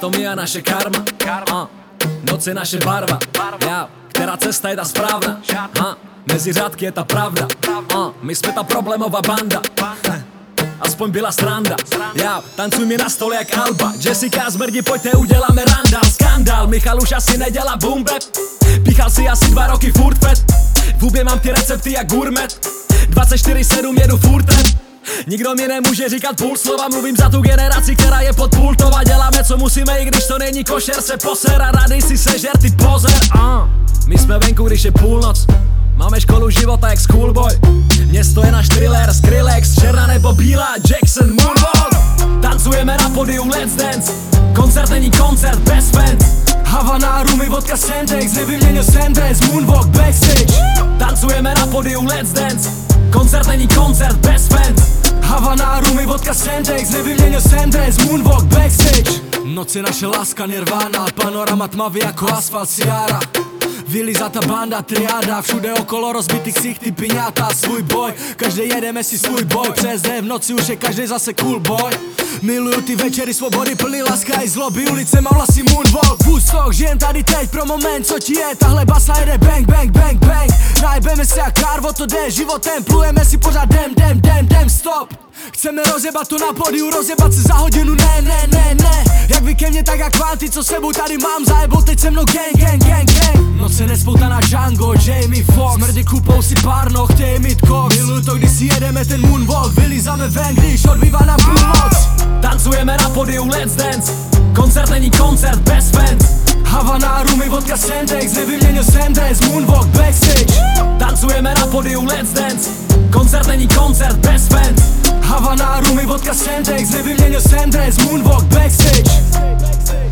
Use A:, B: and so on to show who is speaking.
A: to my a naše karma. Noc je naše barva. Která cesta je ta správna? Mezi řádky je ta pravda. My jsme ta problémová banda. Aspoň byla sranda. Tancuj mi na stole jak Alba. Jessica, zmrdi, pojďte, uděláme randál. Skandál, Michal už asi nedělá boom bap. Píchal si asi 2 roky furt pet. V hubě mám ty recepty jak gourmet. 24/7 jedu furt rap. Nikdo mi nemůže říkat půl slova. Mluvím za tu generaci, která je pod pultova. Děláme co musíme, i když to není košer. Se poser a rady si sežer, ty pozer. My jsme venku, když je půlnoc. Máme školu života jak schoolboy. Město je náš thriller, Skrillex, černá nebo bílá, Jackson, Moonwalk. Tancujeme na podiu, let's dance. Koncert není koncert, bez fans. Havana, rumy, vodka, Sentex, nevyměnil Sandres, Moonwalk, backstage. Tancujeme na podiu, let's dance. Koncert není koncert, bez fans. Havana, rumy, vodka, Sentex, nevyměnil Sandres, Moonwalk, backstage. Noc je naše láska, Nirvana, panorama tmavý jako asfalt, Ciara. Vylizata banda, triáda, všude okolo rozbitý ksichty, piňáta, svůj boj, každý jedeme si svůj boj, přes den v noci už je každý zase cool boy. Miluju ty večery svobody, plný láska i zloby, ulice má vlasy Moonwalk. Woodstock, žijem tady teď pro moment, co ti je, tahle basa jede bang, bang, bang, bang. Najebeme se jak Karvo, to jde životem, plujeme si pořád dem, stop. Chceme rozjebat to na pódiu, rozjebat se za hodinu, ne. Jak vy ke mně, tak jak kvanty, co sebou tady mám, zajebou teď se mnou gang. Noce nespoutaná Django, Jamie Foxx, smrdí kupou si párno, chtějí mít koks. Miluju to, když si jedeme ten moonwalk, vylízáme ven, když odbývá nám půlnoc. Tancujeme na podiu, let's dance. Koncert není koncert, bez fans. Havana, rumy, vodka, Sentex, nevyměnil Sandres, Moonwalk, backstage. Tancujeme na podiu, let's dance. Koncert není koncert, bez fans. Havana, rumy, vodka, Sentex, nevyměnil Sandres, Moonwalk, backstage.